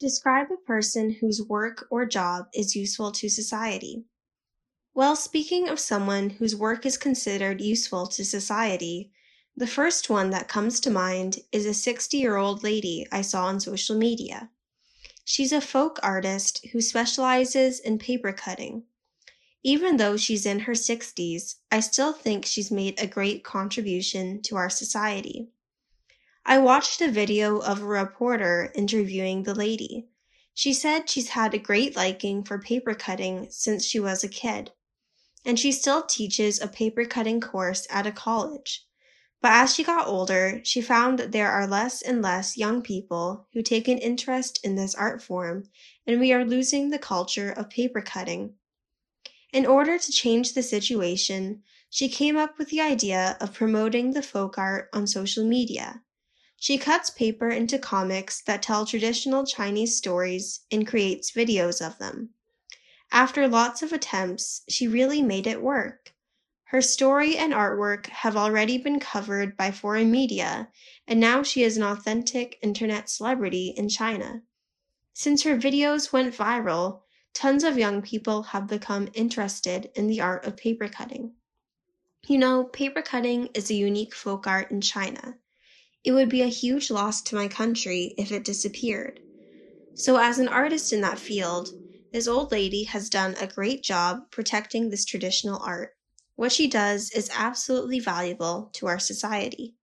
Describe a person whose work or job is useful to society. Well, speaking of someone whose work is considered useful to society, the first one that comes to mind is a 60-year-old lady I saw on social media. She's a folk artist who specializes in paper cutting. Even though she's in her 60s, I still think she's made a great contribution to our society. I watched a video of a reporter interviewing the lady. She said she's had a great liking for paper cutting since she was a kid, and she still teaches a paper cutting course at a college. But as she got older, she found that there are less and less young people who take an interest in this art form, and we are losing the culture of paper cutting. In order to change the situation, she came up with the idea of promoting the folk art on social media. She cuts paper into comics that tell traditional Chinese stories and creates videos of them. After lots of attempts, she really made it work. Her story and artwork have already been covered by foreign media, and now she is an authentic internet celebrity in China. Since her videos went viral, tons of young people have become interested in the art of paper cutting. Paper cutting is a unique folk art in China. It would be a huge loss to my country if it disappeared. So as an artist in that field, this old lady has done a great job protecting this traditional art. What she does is absolutely valuable to our society.